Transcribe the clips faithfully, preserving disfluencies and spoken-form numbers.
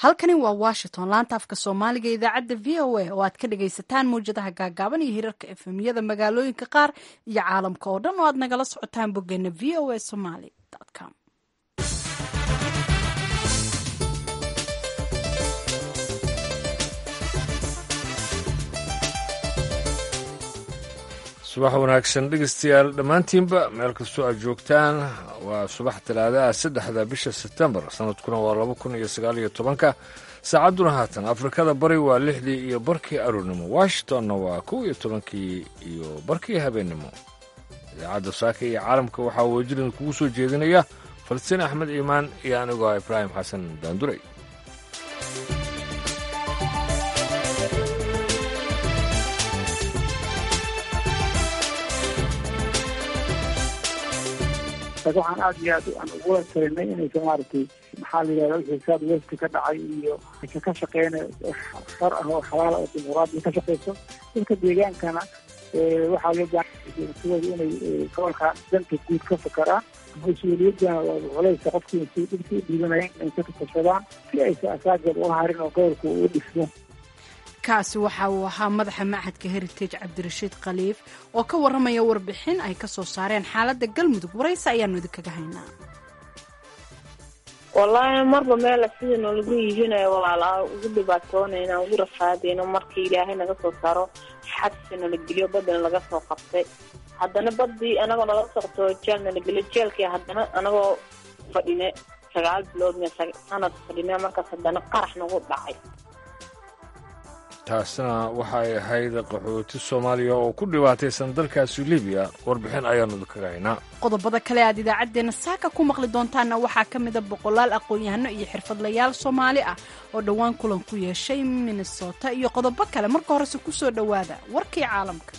halkani waa washington laanta afka soomaaliga idaacadda v o a oo aad ka dhagaysataan mawjadaha gaagaaban iyo hirarka efemyada magaalooyinka qaar iyo caalamka oo dhan oo aad nagala socotaan boggeena v o a somaly com. subax wanaagsan dhegeystayaal dhammaantiinba meel kastoo aad joogtaan waa subax talaadaha saddexda bisha sebtembar sanadkuna waa laba kun iyo sagaal iyo tobanka saacadduna haatan afrikada bari waa lixdii iyo barkii aroornimo washingtonna waa kow iyo tobankii iyo barkii habeennimo idaacadda saaka iyo caalamka waxaa wejirin kugu soo jeedinaya falastiin axmed iimaan iyo anigoo ah ibraahim xasan daanduray. waxaan aad iyo aad aan ugu talinay inaysa maaragtay maxaa la yidhahda wixii saad westi ka dhacay iyo aysa ka shaqeyna far ah oo xalaala oo dimuqraadiya ka shaqeyso dadka deegaankana waxaa loo baahanyahay inay gobolka danta guud ka fakaraan mas-uuliyadana culeysa qofkii si dhibkii u dhiibanayeen inay ka tashadaan si aysa asaageed uga harin oo gobolka uu dhismo. kaasi waxa uu ahaa madaxa machadka heritage cabdirashiid khaliif oo ka warramaya warbixin ay ka soo saareen xaaladda galmudug waraysi ayaanu idinkaga haynaa. wallaahi marba meela sidii noolagu yihiinayo walaalaa ugu dhibaatoonayna ugu rafaadayno markii ilaahay naga soo saaro xabsi nala geliyo badana laga soo qabtay haddana badii anagoo nala socto jeel nala geliyo jeelkii haddana anagoo fadhine sagaal bilood me sanad fadhine markaas haddana qarax nagu dhacay. taasina waxay ahayd qaxooti soomaaliya oo ku dhibaataysan dalkaasi libiya warbixin ayaanu idinkaga haynaa. qodobada kale aad idaacaddeenna saaka ku maqli doontaanna waxaa ka mida boqolaal aqoon-yahano iyo xirfadlayaal soomaali ah oo dhowaan kulan ku yeeshay minnesota iyo qodobo kale marka horese ku soo dhowaada warkii caalamka.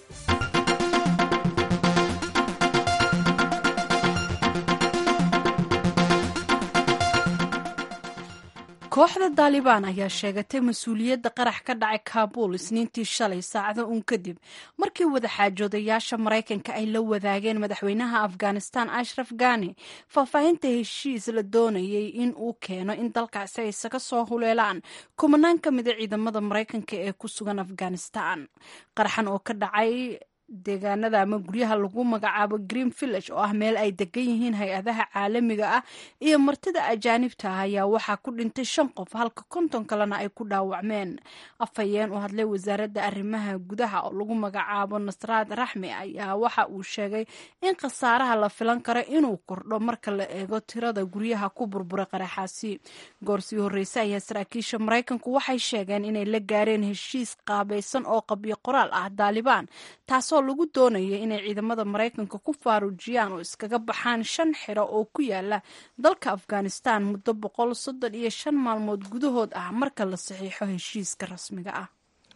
kooxda daalibaan ayaa sheegatay mas-uuliyadda qarax ka dhacay kaabuul isniintii shalay saacado uun kadib markii wadaxaajoodayaasha maraykanka ay la wadaageen madaxweynaha afghanistan ashraf ghani faahfaahinta heshiis la doonayay in uu keeno in dalkaasi ay isaga soo huleelaan kumanaan ka mida ciidamada maraykanka ee ku sugan afghanistan. qaraxan oo ka dhacay deegaanada ama guryaha lagu magacaabo green village oo ah meel ay degan yihiin hay-adaha caalamiga ah iyo martida ajaanibta ah ayaa waxaa ku dhintay shan qof halka konton kalena ay ku dhaawacmeen. afhayeen u hadlay wasaaradda arrimaha gudaha oo lagu magacaabo nasraad raxmi ayaa waxa uu sheegay in khasaaraha la filan karo inuu kordho marka la eego tirada guryaha ku burburay qaraxaasi. goorsii horreyse ayaa saraakiisha maraykanku waxay sheegeen inay la gaareen heshiis qaabaysan oo qabyo qoraal ah daalibaan taasoo lagu doonaya inay ciidamada maraykanka ku faaruujiyaan oo iskaga baxaan shan xiro oo ku yaala dalka afghanistan muddo boqol soddon iyo shan maalmood gudahood ah marka la saxiixo heshiiska rasmiga ah.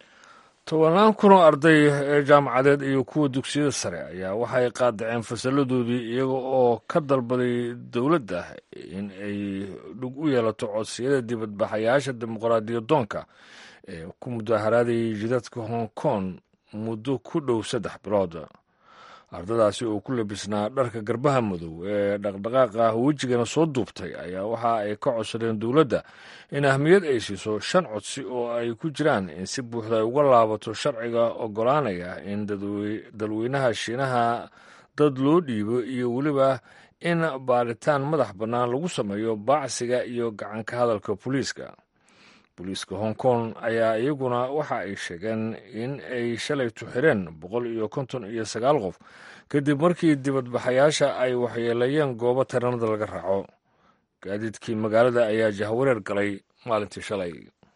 tobanaan kun oo arday ee jaamacadeed iyo kuwa dugsiyada sare ayaa waxay qaadaceen fasalladoodii iyaga oo ka dalbaday dowladda in ay dhug u yeelato codsiyada dibadbaxayaasha dimuqraadiyadoonka ee ku mudaharaadayay jidadka hong kong muddo ku dhow saddex bilood. ardadaasi oo ku labisnaa dharka garbaha madow ee dhaqdhaqaaqa wejigana soo duubtay ayaa waxa ay ka codsadeen dowladda in ahmiyad ay siiso shan codsi oo ay ku jiraan in si buuxda ay uga laabato sharciga oggolaanaya in dalweynaha shiinaha dad loo dhiibo iyo weliba in baaritaan madax bannaan lagu sameeyo baacsiga iyo gacanka hadalka booliiska. booliiska hong kong ayaa iyaguna waxa ay sheegeen in ay shalaytu xireen boqol iyo konton iyo sagaal qof kadib markii dibadbaxayaasha ay waxyeeleeyeen goobo taranada laga raaco. gaadiidkii magaalada ayaa jahwareer galay maalintii shalay.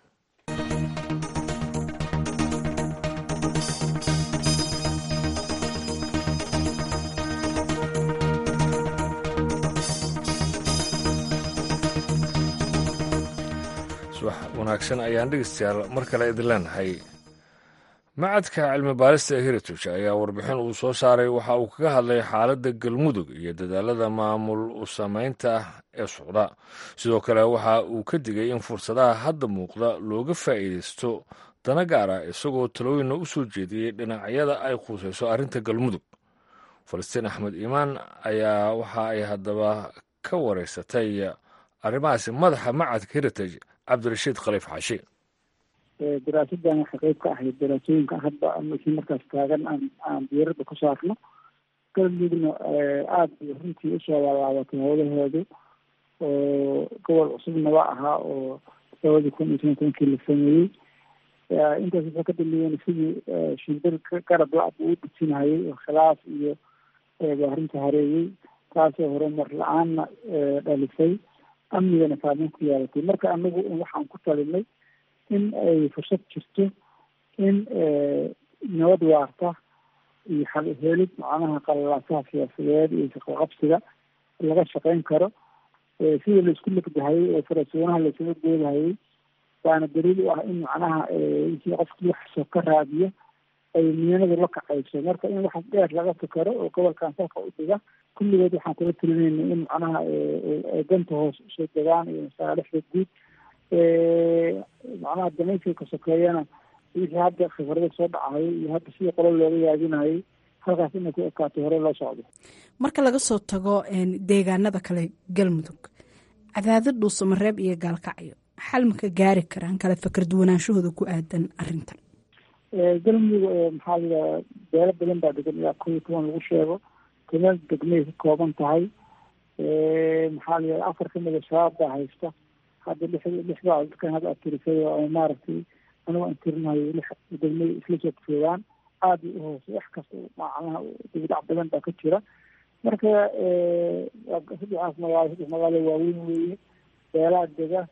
wanaagsan ayaan dhegeystayaal mar kale idin leenahay. macadka cilmi baarista ee heritage ayaa warbixin uu soo saaray waxa uu kaga hadlay xaaladda galmudug iyo dadaalada maamul u samaynta ee socda. sidoo kale waxa uu ka digay in fursadaha hadda muuqda looga faa'iidaysto dana gaara isagoo talooyinna u soo jeediyey dhinacyada ay khusayso arrinta galmudug. falastiin axmed iimaan ayaa waxa ay haddaba ka wareysatay arrimahaasi madaxa macadka heritage cabdirashiid khaliif xaashi. daraasadan waxay qayb ka ahayd daraasooyinka hadda wixii markaas taagan aan aan diiradda ku saarno. galmudugna aada iyo runtii usoo laalaabatay howlaheedu oo gobol cusubna waa ahaa oo labadii kun iyo toban tobankii la sameeyey. intaas waxay ka dambeeyeen sidii shimbir garab la-ab uu dejinayay oo khilaaf iyo baarinta hareeyey, taasoo horumar la-aanna dhalisay, amnigana saameyn ku yeelatay. marka anagu waxaan ku talinay in ay fursad jirto in nabad waarta iyo xal helid macnaha qalalaasaha siyaasadeed iyo shaqaqabsiga laga shaqeyn karo. sidii laisku legdahayay oo farasoonaha laisula goodahayay waana daliil u ah in macnaha wixii qofkii waxsoo ka raadiyo ay miyanadu la kacayso. marka in wax dheer laga fikero oo gobolkan salka u dhiga kulligood waxaan kula talinayna in macnaha ay danta hoos usoo degaan iyo masaalixda guud. macnaha danaysiga ka sokeeyana wixii hadda khibrada soo dhacayay iyo hadda sidii qolo looga yaadinayay halkaas inay ku ekaato hore loo socdo. marka laga soo tago deegaanada kale galmudug, cadaado, dhuusamareeb iyo gaalkacyo xal ma ka gaari karaan kala fikir duwanaanshahooda ku aadan arrintan? galmudug maxaa layihaha beelo badan baa degan, ilaa kow iyo toban lagu sheego. toban degmay ka kooban tahay. maxaa layihaha afar kamida shabaab baa haysta. hadda lix lixbaa dadkan hadda adtirisay oo maaragtay anigo aan tirinayo lix degmay isla soo joogaan. aada u hoose wax kasta macnaha dibidhac badan baa ka jira. marka saddexaas magaalo saddex magaalo waaweyn weeye beelaha dega.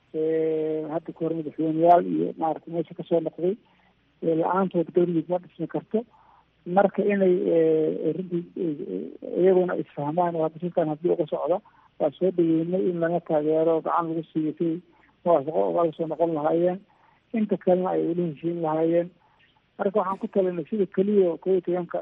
hadda kahor madaxweyneyaal iyo maaragtay meesha kasoo noqday la-aantood galmudug ma dhismi karto. marka inay runtii iyaguna isfahmaan oo hadda shirkan haddii uga socda waa soo dhaweynay in laga taageero gacan lagu siiyo si muwaafaqo ogaga soo noqon lahaayeen, inta kalena ay ula heshiin lahaayeen. marka waxaan ku talinay sida keliya kow iyo tobanka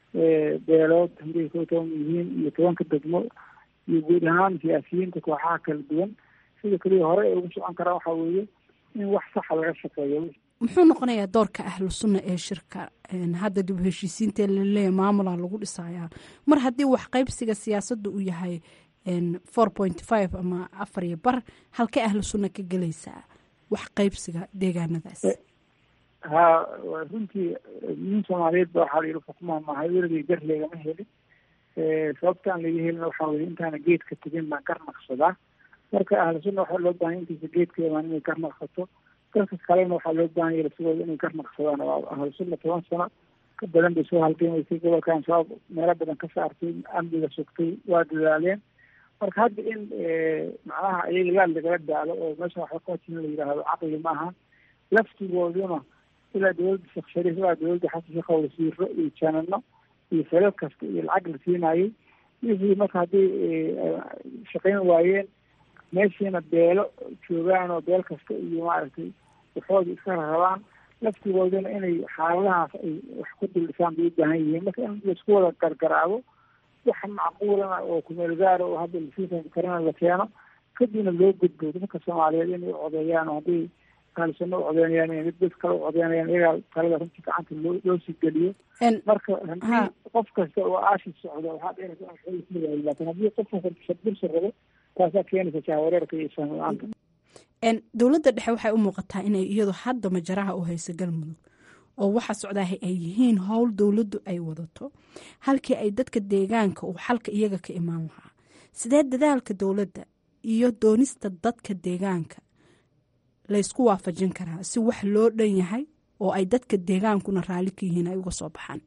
beelood hadii kow iyo toban yihiin iyo tobanka degmo iyo guud ahaan siyaasiyiinta kooxaha kala duwan, sida keliya hore ay ugu socon karaan waxaa weeye in wax saxa laga shaqeeyo. muxuu noqonayaa doorka ahlu sunna ee shirka hadda dib u heshiisiinta laleeyahay maamula lagu dhisayaa mar haddii wax qaybsiga siyaasadda uu yahay four point five ama afar iyo bar, halkay ahlu sunna ka gelaysaa wax qaybsiga deegaanadaas? ha runtii nin soomaaliyeed ba waxaa la yihi xukumaha maahay weligay gar leegama helin. sababtaan laga helina waxaa weye intaana geedka tegin baan gar naqsadaa. marka ahlu sunna waxaa loo baahanya intiisa geedka imaan inay gar naqsato. dadka kalena waxaa loo baahan yahay lasigooda inay gar naqsadaan. ahlu sunna toban sano ka badan bay soo halgamaysay, gobolkan shabaab meelo badan ka saartay, amniga sugtay, waa dadaaleen. marka hadda in macnaha iyaga laal lagala daalo oo meesha waxba kawatin la yidhaahdo caqli maaha. laftigooduna ilaa dawladda sheekh shariif ilaa dawladda xasan sheekh wasiiro iyo janano iyo falal kasta iyo lacag la siinayay wixii marka hadday shaqayn waayeen meeshiina beelo joogaan oo beel kasta iyo maaragtay waxooda iska rarabaan, laftigooduna inay xaaladahaas ay wax ku duldhisaan bay u baahan yihiin. marka in laisku wada gargaraabo wax macquulana oo kumeel gaara oo hadda lasiisan karana la keeno, kadibna loo gudbo dadka soomaaliyeed inay u codeeyaan oo hadday ahlu sunna u codeynayaan mid dad kale u codeynayaan iyagaa talada runtii gacanta loo loo sii geliyo. marka haddii qof kasta oo aashi socdo waxaa dheenaysa laakin haddii qof kasta shabursa rabo taasaa keenaysa jahwareerka iyo isfaham la-aanta. dowladda dhexe waxay u muuqataa inay iyadu hadda majaraha u hayso galmudug oo waxa socdaaha ay yihiin howl dowladdu ay wadato halkii ay dadka deegaanka uu xalka iyaga ka imaan lahaa. sidee dadaalka dowladda iyo doonista dadka deegaanka laysku waafajin karaa si wax loo dhan yahay oo ay dadka deegaankuna raalli ka yihiin ay uga soo baxaan?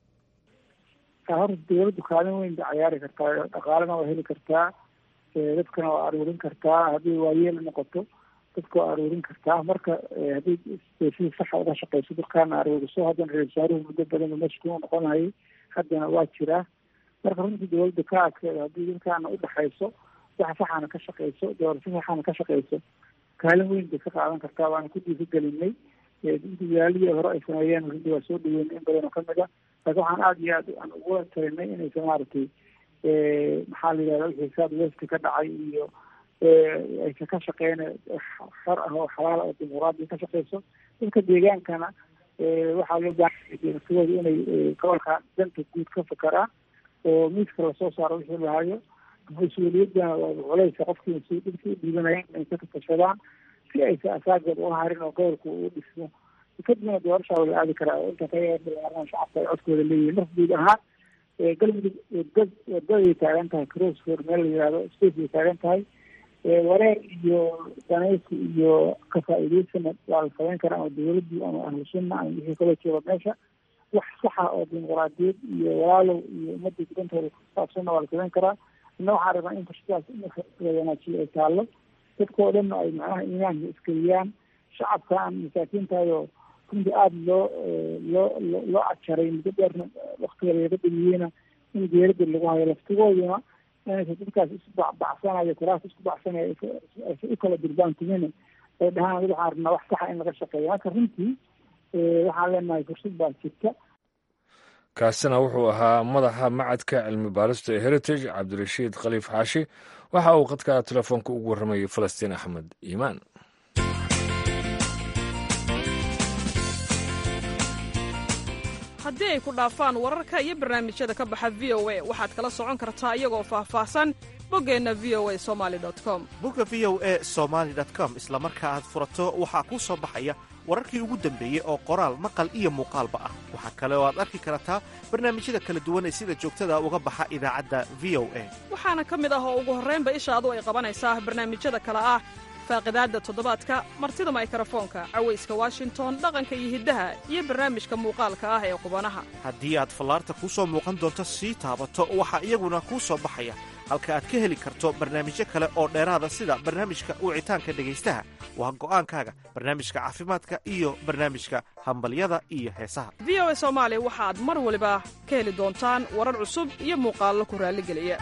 horta dowladdu kaalin weyn bay cayaari kartaa, dhaqaalena waa heli kartaa, dadkana waa aruurin kartaa. haddii waayeel noqoto dadka waa aruurin kartaa. marka haddii si saxa uga shaqeyso dadkaana aruuriso. haddana ra-isul wasaaruhu muddo badan meesha kuma noqonayay, haddana waa jiraa. marka runtii dowladda ka adkeeda haddii dadkaana udhexayso wax saxana ka shaqeyso, doorasho saxana ka shaqeyso, kaalin weyn bay ka qaadan kartaa. waana ku dhiirigelinay dadaaladii hore ay sameeyeen runtii waa soo dhaweynay in badan oo kamid a. laakin waxaan aada iyo aad aan ugula talinay inaysa maaragtay maxaa la yidhahda wixii south west ka dhacay iyo aysa ka shaqeyna xor ah oo xalaal oo dimuqraadiya ka shaqeyso. dadka deegaankana waxaa loo baahanaya naftigooda inay gobolka danta guud ka fakaraan oo miiska lasoo saaro wixii lahayo. mas-uuliyadana waa culeysa qofkii mas-uuliyadka u dhiibanaya inay ka tashadaan. si aysa asaageed u harin oo gobolka uu dhismo kadibna doorashaa wala aadi karaa oo inta ka yeelaan shacabka ay codkooda leeyihiin marka guud ahaan galmudug wadad wadaday taagan tahay crossford meel la yihahdo space ay taagan tahay wareer iyo danaysi iyo kafaa-iideysana waa la samayn karaa ama dawladii ama ahlu sunna ama wixii kaloo jooga meesha wax saxa oo dimuqraadiyad iyo walaalow iyo ummadda gudantooda kusaabsanna waa la samayn karaa ina waxaan rabaa in kashadaas in la wanaajiyo ay taallo dadka oo dhanna ay macnaha iimaanka iskeliyaan shacabka aan masaakiintaayo runtii aada loo loo loo cajaray muddo dheerna waktiga laga damiyeyna in geerada lagu hayo laftigooduna inaysa dadkaas isu bacbacsanayo kuraas isku bacsanayo aysa u kala dirbaan tumina ay dhahaan waxaan rabnaa wax saxa in laga shaqeeyo marka runtii waxaan leenahay fursad baa jirta kaasina wuxuu ahaa madaxa macadka cilmi baarista ee heritage cabdirashiid khaliif xaashi waxa uu qadka telefoonka ugu warramayay falastiin axmed iimaan haddii ay ku dhaafaan wararka iyo barnaamijyada ka baxa v o a waxaad kala socon kartaa iyagoo faahfaahsan boggeenna v o a somaali dot com bogga v o a somaali dot com isla marka aad furato waxaa kuu soo baxaya wararkii ugu dambeeyey oo qoraal maqal iyo muuqaalba ah waxaa kale oo aad arki kartaa barnaamijyada kala duwan ee sida joogtada uga baxa idaacadda v o a waxaana ka mid ah oo ugu horraynba ishaadu ay qabanaysaa barnaamijyada kale ah faaqidaadda toddobaadka martida maykarafoonka cawayska washington dhaqanka iyo hiddaha iyo barnaamijka muuqaalka ah ee qubanaha haddii aad fallaarta kuu soo muuqan doonto sii taabato waxaa iyaguna kuu soo baxaya halka aad ka heli karto barnaamijyo kale oo dheeraada sida barnaamijka wicitaanka dhegaystaha waa go'aankaaga barnaamijka caafimaadka iyo barnaamijka hambalyada iyo heesaha v o a soomaali waxaad mar waliba ka heli doontaan warar cusub iyo muuqaallo ku raalligeliya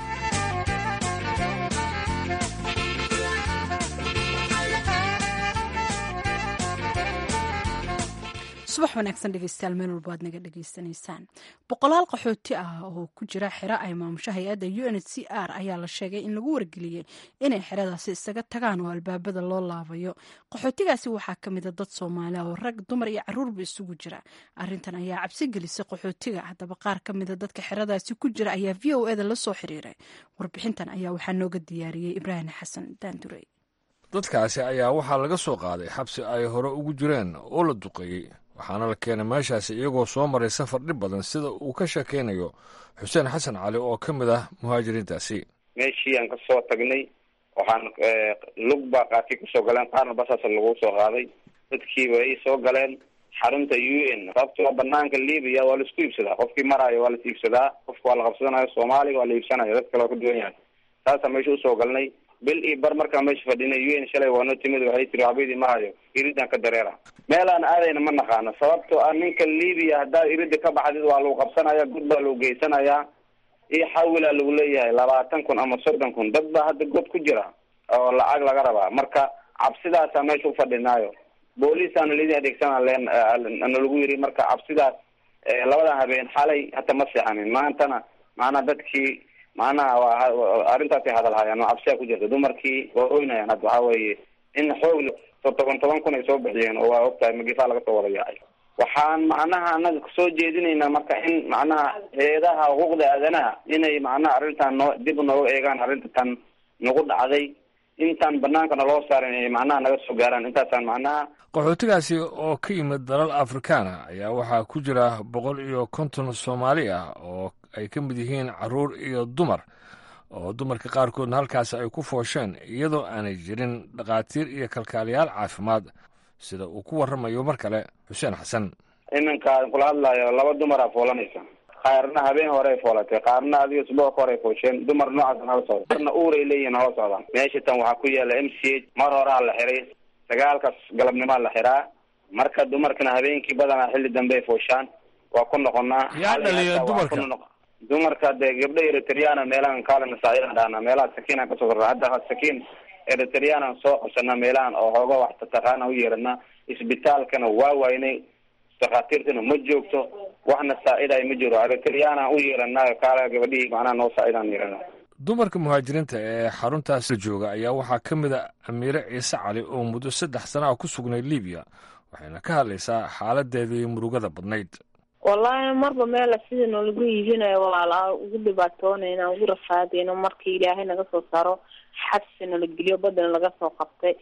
subax wanaagsan dhegeystayaal meel walba aad naga dhegeysanaysaan boqolaal qaxooti ah oo ku jira xero ay maamusho hay-adda u n h c r ayaa la sheegay in lagu wargeliyey inay xeradaasi isaga tagaan oo albaabada loo laabayo qaxootigaasi waxaa ka mida dad soomaaliya oo rag dumar iyo caruurba isugu jira arintan ayaa cabsi gelisay qaxootiga haddaba qaar ka mida dadka xeradaasi ku jira ayaa v o eda la soo xiriiray warbixintan ayaa waxaa nooga diyaariyey ibraahim xasan daandurey dadkaasi ayaa waxaa laga soo qaaday xabsi ay hore ugu jireen oo la duqeeyey waxaana la keenay meeshaasi iyagoo soo maray safar dhib badan sida uu ka sheekaynayo xuseen xasan cali oo ka mid ah muhaajiriintaasi meeshii aan ka soo tagnay waxaan lug baa qaati kusoo galeen qaarna basaas lagu soo qaaday dadkii way soo galeen xarunta u n sababtoo banaanka libiya waa la isku iibsadaa qofkii maraayo waa la iibsadaa qofka waa la qabsadanayo soomaaliga waa la iibsanaya dad kale waa ka duwan yahay saasa meesha usoo galnay bil iyo bar markaa meesha fadhinay u n shalay waa noo timid waxay tiri waxbaydii ma hayo iridaan ka dareera meelaan aadayna ma naqaano sababtoo ah ninka libiya haddaad irida ka baxdid waa lagu qabsanaya god baa lagu geysanayaa iyo xawilaa lagu leeyahay labaatan kun ama soddon kun dad baa hadda god ku jira oo lacag laga rabaa marka cabsidaasaa meesha ufadhinaayo booliisaana lidi adeegsana len nalagu yiri marka cabsidaas labadan habeen xalay hata ma seexanin maantana maanaa dadkii macnaha waa arrintaasay hadalhayaan oo cabsiyaa ku jirta dumarkii waa oynayaan hadda waxaa weeye in xoog toban toban kun ay soo bixiyeen oo waa ogtahay magifaa laga soo wada yaacay waxaan macnaha anaga kasoo jeedinaynaa marka in macnaha hay-adaha xuquuqda aadanaha inay macnaha arrintan noo dib nooga eegaan arrinta tan nagu dhacday intaan banaanka naloo saarin ay macnaha naga soo gaaraan intaasaan macnaha qaxootigaasi oo ka yimid dalal afrikaana ayaa waxaa ku jira boqol iyo konton soomaali ah oo ay ka mid yihiin caruur iyo dumar oo dumarka qaarkoodna halkaasi ay ku foosheen iyadoo aanay jirin dhakhaatiir iyo kalkaaliyaal caafimaad sida uu ku warramayo mar kale xuseen xasan iminkaan kula hadlayo laba dumaraa foolanaysa qaarna habeen hore ay foolatay qaarna adiga subuuc hore ay foosheen dumar noocaas nala socda qarna uuray leeyihin nala socdaan meesha tan waxaa ku yaala m c h mar horaa la xiray sagaalkaas galabnimaa la xiraa marka dumarkana habeenkii badanaa xilli dambe ay fooshaan waa ku noqonaa yaa dhaliya dumarka dumarka dee gabdho eritriana meelahan kaalina saaciidan dhaana meelaha sakiinaan kasoo korra hadda sakiin eritrianan soo qabsana meelahan oo hooga wax tataqaana u yeerana isbitaalkana waa waynay dhakhaatiirtana ma joogto waxna saaciday ma jiro eritriana u yeerana kaala gabadhihii macnaha noo saacidaan yeerana dumarka muhaajiriinta ee xaruntaasi jooga ayaa waxaa ka mid a amiire ciise cali oo muddo saddex sana ah ku sugnay libiya waxayna ka hadlaysaa xaaladeedii murugada badnayd wallaahi marba meela sida noolagu iibinayo walaala ugu dhibaatoonayna ugu rafaadayno markii ilaahay naga soo saaro xabsi nala geliyo badana laga soo qabtay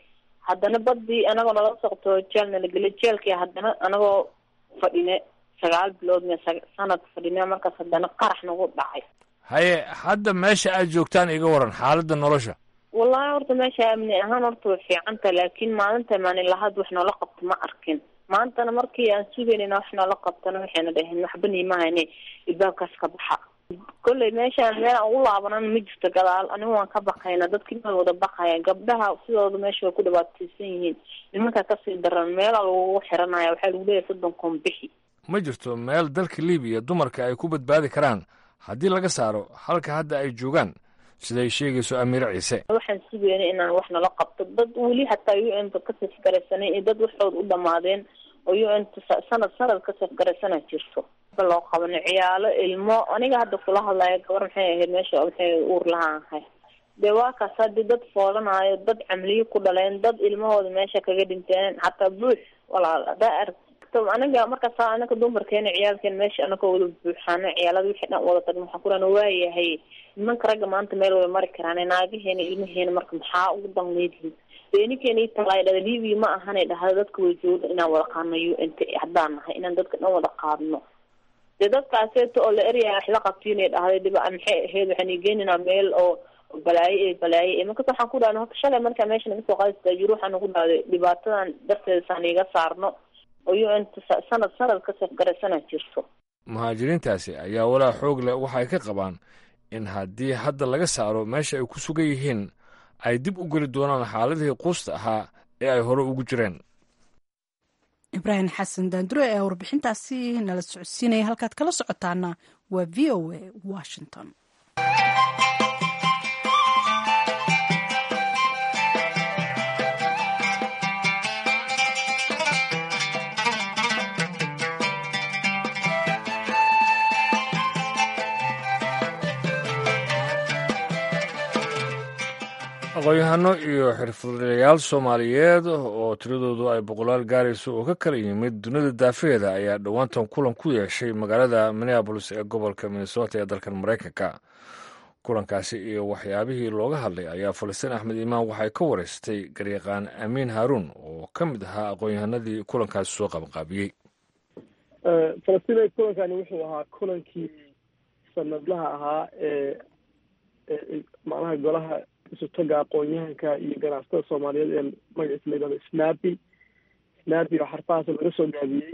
haddana badii anagoo nala socto jeel nala geliy jeelkii haddana anagoo fadhine sagaal bilood me sanad fadhine markaas haddana qarax nagu dhacay. haye hadda meesha aad joogtaan iga waran xaaladda nolosha. wallahi horta meesha amni ahaan horta way fiicanta laakiin maalinta maalin lahad wax noola qabto ma arkin. maantana markii aan sugeynayna wax noola qabtana waxayna dhaheen waxba niimahayne ilbaabkaas ka baxa. kolley meeshaan meel aan ugu laabanan ma jirto gadaal anigu waan ka baqayna dadkii ma wada baqaya gabdhaha sidooda meesha way ku dhibaataysan yihiin nimanka kasii daran meelaa lagu xiranaya waxaa lagu leeyahay soddon koon bixi. ma jirto meel dalka libiya dumarka ay ku badbaadi karaan haddii laga saaro halka hadda ay joogaan siday sheegayso amiire ciise. waxaan sugeynay inaan wax nala qabto dad weli hataa u n ka safgaraysanay iyo dad waxood u dhamaadeen oo u n sanad sanad ka safgaraysana jirto loo qabano ciyaalo ilmo aniga hadda kula hadlaya gabar maxay ahayd meesha maxay uur lahaan ahay dee waa kaas hadii dad foolanayo dad camliyo ku dhaleen dad ilmahooda meesha kaga dhinteen hataa buux walaal hadaa aragto aniga markaas anaga dumarkeena ciyaalkeen meesha anagoo wada buuxaano ciyaalada wixii dhan wada tagno waxaan kurana waayahay nimanka ragga maanta meel way mari karaan naagaheena ilmaheena marka maxaa ugu danleedihin dee ninkeena ii talaay dhada libiya ma ahanay dhahda dadka way jooga inaan wada qaadno u n t haddaan nahay inaan dadka dhan wada qaadno dee dadkaaseeto oo la eryaa wax la qabtiinay dhahday dhiba maxay ahayd waxaan igeeninaa meel oo balaayo ee balaayo ee markaas waxaan ku dhahna horta shalay markaa meesha naga soo qaadaysa jiro waxaan ugu dhahday dhibaatadan darteeda saan iga saarno oo u n sanad sanad ka safgaraysana jirto. muhaajiriintaasi ayaa walaa xoog leh waxay ka qabaan in haddii hadda laga saaro meesha ay ku sugan yihiin ay dib u geli doonaan xaaladihii quusta ahaa ee ay hore ugu jireen. ibraahim xasan daandure ee warbixintaasi nala socodsiinaya halkaad kala socotaana waa v o a washington. aqoon-yahano iyo xirfadlayaal soomaaliyeed oo tiradoodu ay boqolaal gaarayso oo ka kala yimid dunida daafeeda ayaa dhowaantan kulan ku yeeshay magaalada minneabolis ee gobolka minnesota ee dalkan maraykanka. kulankaasi iyo waxyaabihii looga hadlay ayaa falastiin axmed iimaan waxay ka wareystay garyaqaan amiin haaruun oo ka mid ahaa aqoon-yahanadii kulankaasi soo qabanqaabiyey. falastiin kulankani wuxuu ahaa kulankii sanadlaha ahaa ee macnaha golaha isutaga aqoon-yahanka iyo ganacsatada soomaaliyeed ee magaciisa la yidhahdo snapi snapi oo xarfahaas laga soo gaabiyey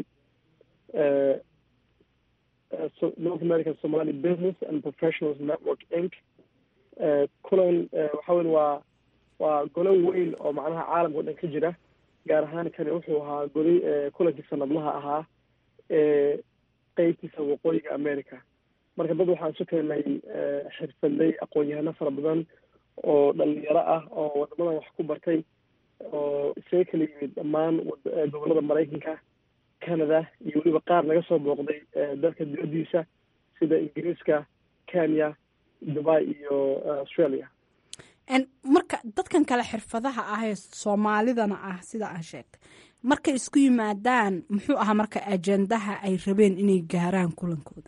north american somali business and professionals network inc kulan waxa weyn waa waa golo weyn oo macnaha caalamka o dhan ka jira gaar ahaan kani wuxuu ahaa goli kulankii sanadlaha ahaa ee qeybtiisa waqooyiga america marka dad waxaan isu keenay xirfadley aqoon-yahano fara badan oo dhalinyaro ah oo wadamadan wax ku bartay oo isaga kala yimid dhammaan gobolada maraykanka canada iyo weliba qaar laga soo booqday dalka dibadiisa sida ingiriiska kenya dubai iyo australia. marka dadkan kale xirfadaha ah ee soomaalidana ah sida aan sheegtay markay isku yimaadaan muxuu ahaa marka ajendaha ay rabeen inay gaaraan kulankooda?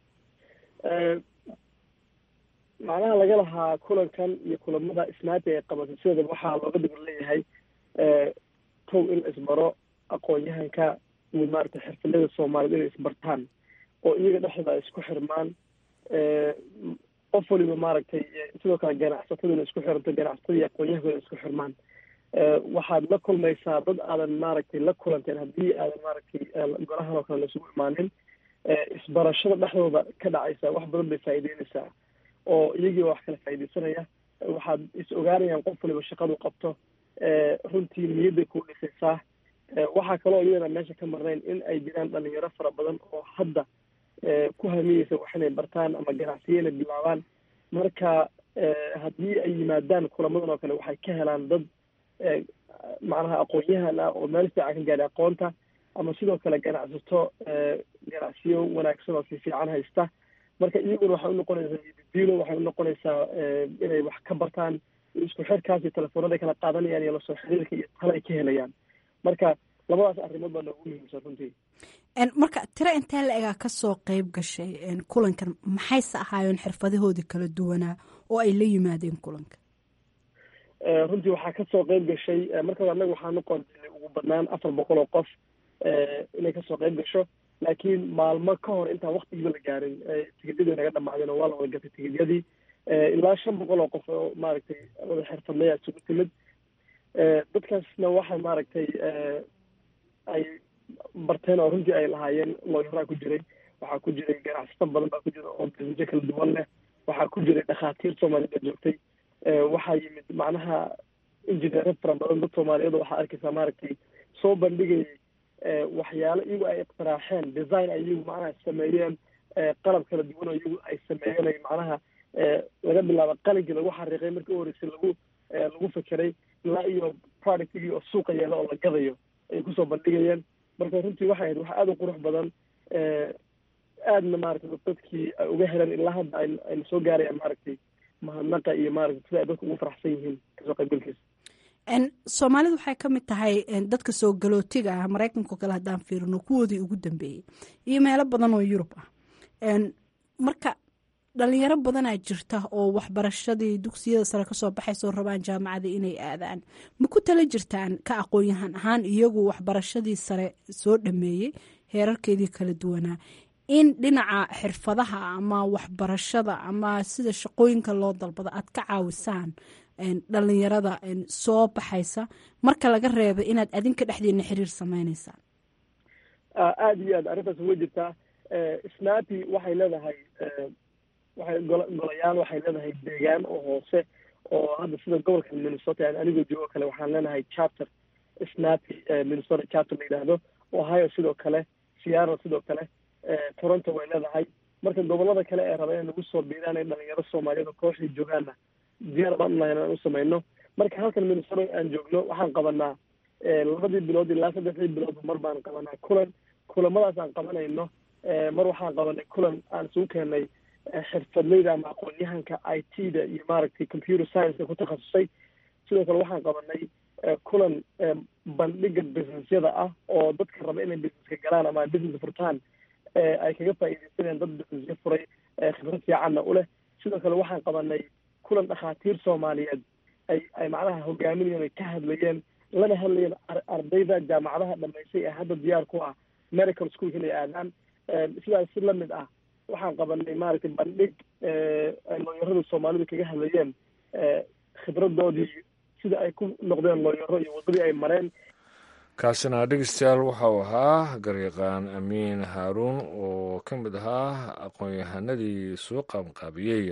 macnaha laga lahaa kulankan iyo kulamada snapi ay qabatay sidooda waxaa looga dhigan leeyahay kow in isbaro aqoon-yahanka iyo maaragtay xirfadlada soomaaliyeed inay isbartaan oo iyaga dhexdooda ay isku xirmaan qof waliba maaragtay sidoo kale ganacsataduna isku xiranto ganacsatada iyo aqoon-yahankooda isku xirmaan waxaad la kulmaysaa dad aadan maaragtay la kulanteen haddii aadan maaragtay golahan oo kale laisugu imaanin isbarashada dhexdooda ka dhacaysa wax badan bay faa'iideynaysaa oo iyagii wax kala faa'iidaysanaya waxaad is ogaanayaan qof waliba shaqadu qabto runtii niyadday ku dhisaysaa waxaa kaloo iyadana meesha ka marnayn in ay jiraan dhalinyaro fara badan oo hadda ku hamiyeysa wax inay bartaan ama ganacsiyo inay bilaabaan marka haddii ay yimaadaan kulamadan oo kale waxay ka helaan dad macnaha aqoon-yahan ah oo meel fiican ka gaadhay aqoonta ama sidoo kale ganacsato ganacsiyo wanaagsan oo si fiican haysta marka iyaguna waxay unoqonaysaa dilo waxay unoqonaysaa inay wax ka bartaan isku xirkaas iyo telefoonada kala qaadanayaan iyo lasoo xiriirka iyo tala ay ka helayaan marka labadaas arrimood baa noogu muhiimsan runtii. marka tiro intee la egaa kasoo qeyb gashay kulankan maxayse ahaayeen xirfadahoodii kala duwanaa oo ay la yimaadeen kulanka? runtii waxaa kasoo qeyb gashay markaas annaga waxaanu qoontinay ugu badnaan afar boqol oo qof inay kasoo qeyb gasho laakiin maalmo ka hor intaan waktigiiba la gaarin tigidyadii naga dhamaadeen oo waa la wada gatay tigidyadii ilaa shan boqol oo qof oo maaragtay wada xirfadlaya isugu timid dadkaasna waxay maaragtay ay barteen oo runtii ay lahaayeen looyaraa ku jiray waxaa ku jiray ganacsato badan baa ku jira oo businessyo kala duwan leh waxaa ku jiray dhakhaatiir soomaaliyeed oo joogtay waxaa yimid macnaha injineero fara badan dad soomaaliyeed waxaa arkaysaa maaragtay soo bandhigayay waxyaalo iyagu ay iqtiraaxeen design ay iyagu macnaha sameeyeen qalab kala duwan oo iyagu ay sameeyeen ay macnaha laga bilaabo qalinkii lagu xariiqay markii u horeysay lagu lagu fekeray ilaa iyo productigii oo suuqa yeela oo la gadayo ay kusoo bandhigayeen marka runtii waxay ahayd wax aada u qurux badan aadna maaragtay dadkii ay uga heleen ilaa hadda ay ayna soo gaarayaan maaragtay mahadnaqa iyo maaragtay sida ay dadku ugu faraxsan yihiin kasoo qaybgalkiisa soomaalidu waxay ka mid tahay dadka soo galootiga ah maraykanka oo kale haddaan fiirino kuwoodii ugu dambeeyey iyo meelo badan oo yurub ah marka dhalinyaro badanaa jirta oo waxbarashadii dugsiyada sare kasoo baxaysoo rabaan jaamacada inay aadaan ma ku tala jirtaan ka aqoon-yahan ahaan iyagu waxbarashadii sare soo dhameeyey heerarkeedii kala duwanaa in dhinaca xirfadaha ama waxbarashada ama sida shaqooyinka loo dalbado aad ka caawisaan dhalinyarada soo baxaysa marka laga reebo inaad adinka dhexdeena xiriir sameyneysaan aada iyo aad arrintaas way jirtaa snapi waxay leedahay waxay golo golayaal waxay leedahay deegaan oo hoose oo hadda sida gobolka minnesota yani anigoo joogo kale waxaan leenahay chapter snapi minnesota chapter la yidhaahdo ohio sidoo kale seattle sidoo kale toronto way leedahay marka gobolada kale ee raba in lagu soo biiraan ee dhalinyaro soomaaliyeed oo kooxday joogaana diyaar baan unahay inaan u samayno marka halkan minnesota aan joogno waxaan qabanaa labadii bilood ilaa saddexdii bilood mar baan qabanaa kulan kulamadaas aan qabanayno mar waxaan qabanay kulan aan isugu keenay xirfadleyda ama aqoon-yahanka i t da iyo maaragtay computer science-ka ku takhasusay sidoo kale waxaan qabanay kulan bandhiga businessyada ah oo dadka raba inay businesska galaan ama business furtaan ay kaga faa'iidaysanayaan dad businessyo furay khibrad fiicanna u leh sidoo kale waxaan qabanay kulan dhakhaatiir soomaaliyeed ay ay macnaha hogaaminayeen ay ka hadlayeen lana hadlayeen ardayda jaamacadaha dhamaysay ee hadda diyaar ku ah medical schoolka inay aadaan sidaas si lamid ah waxaan qabanay maaragtay bandhig ay looyarada soomaalidu kaga hadlayeen khibradoodii sida ay ku noqdeen looyaro iyo waddadii ay mareen kaasina dhegeystayaal waxa uu ahaa garyaqaan amiin haaruun oo ka mid ahaa aqoon-yahanadii soo qabanqaabiyey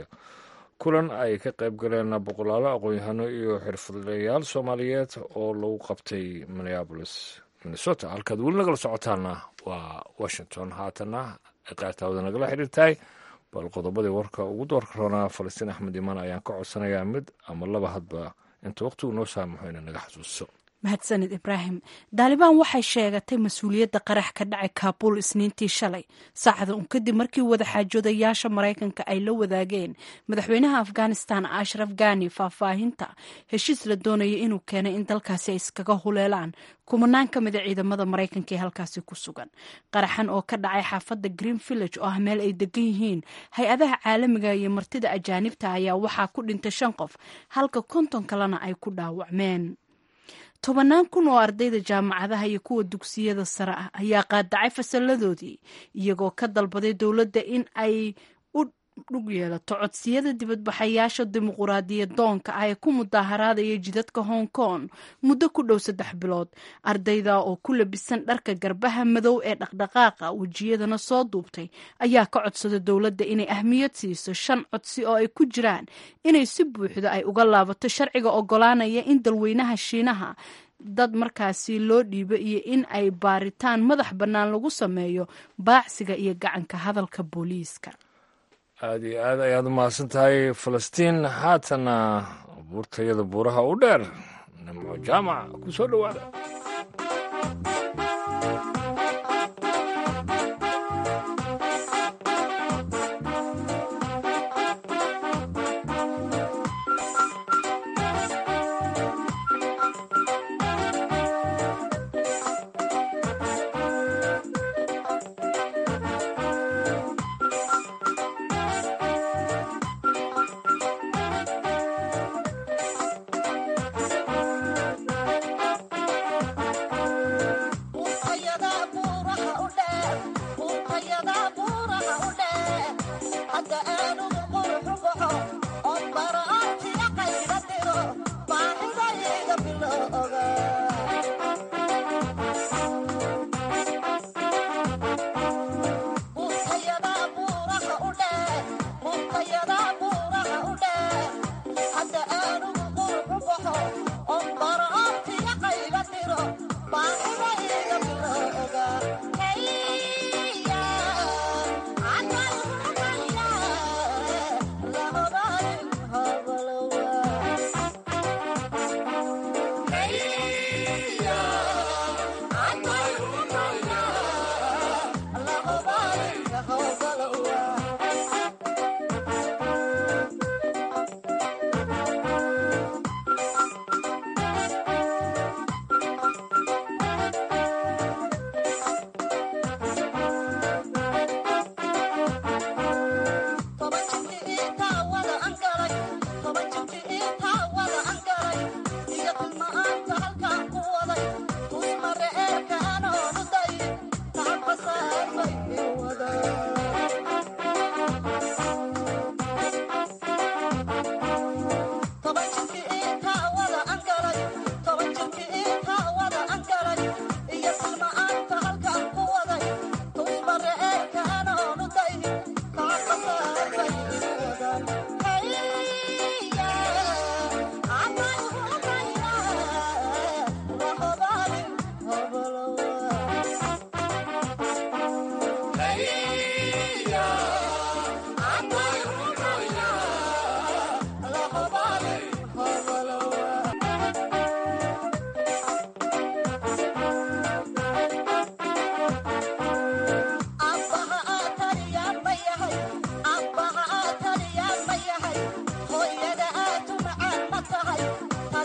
kulan ay ka qayb galeen boqolaalo aqoon-yahano iyo xirfadlayaal soomaaliyeed oo lagu qabtay minneabolis minnesota halkaad weli nagala socotaana waa washington haatana qaartaawada nagala xiriirtahay bal qodobadii warka ugu doorka roonaa falastiin axmed imaan ayaan ka codsanayaa mid ama laba hadba inta waqtigu noo saamaxo ina naga xasuuso mahadsanid ibraahim daalibaan waxay sheegatay mas-uuliyadda qarax ka dhacay kaabul isniintii shalay saacada un kadib markii wadaxaajoodayaasha maraykanka ay la wadaageen madaxweynaha afghanistan ashraf ghani faahfaahinta heshiis la doonaya inuu keenay in dalkaasi ay iskaga huleelaan kumanaan ka mida ciidamada maraykanka ee halkaasi ku sugan qaraxan oo ka dhacay xaafadda green village oo ah meel ay degan yihiin hay-adaha caalamiga iyo martida ajaanibta ayaa waxaa ku dhintay shan qof halka konton kalena ay ku dhaawacmeen tobanaan kun oo ardayda jaamacadaha iyo kuwa dugsiyada sare ah ayaa qaadacay fasalladoodii iyagoo ka dalbaday dowladda in ay u dhug yeelato codsiyada dibadbaxayaasha dimuquraadiyadoonka ah ee ku mudaaharaadaya jidadka hong kong muddo ku dhow saddex bilood ardayda oo ku labisan dharka garbaha madow ee dhaqdhaqaaqa wejiyadana soo duubtay ayaa ka codsada dowladda inay ahmiyad siiso shan codsi oo ay ku jiraan inay si buuxda ay uga laabato sharciga ogolaanaya in dalweynaha shiinaha dad markaasi loo dhiibo iyo in ay baaritaan madax bannaan lagu sameeyo baacsiga iyo gacanka hadalka booliiska aada iyo aad ayaad umahadsan tahay falastiin haatana buurtayada buuraha u dheer nimco jaamac ku soo dhowaada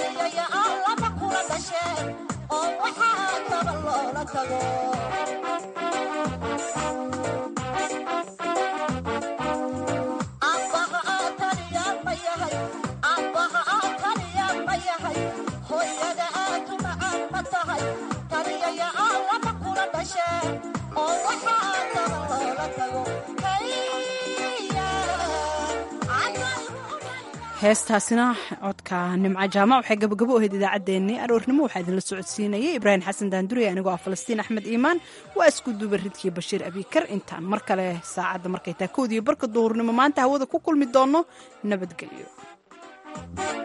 taliyaya allama kula dhashee oo waxaa kaba loola tago abbaha aa taliya ma yahay abbaha aa taliya ma yahay hooyada aadu macaan ma tahay taliyaya allama kula dhashee oo waxaa kaba loola tago heestaasina codka nimco jaamac waxay gabagabo ahayd idaacaddeenii aroornimo waxaa idinla socodsiinayay ibraahim xasan daanduriye anigoo ah falastiin axmed iimaan waa isku duuba ridkii bashiir abikar intaan mar kale saacadda markay taa koodiyo barka duhurnimo maanta hawada ku kulmi doonno nabadgelyo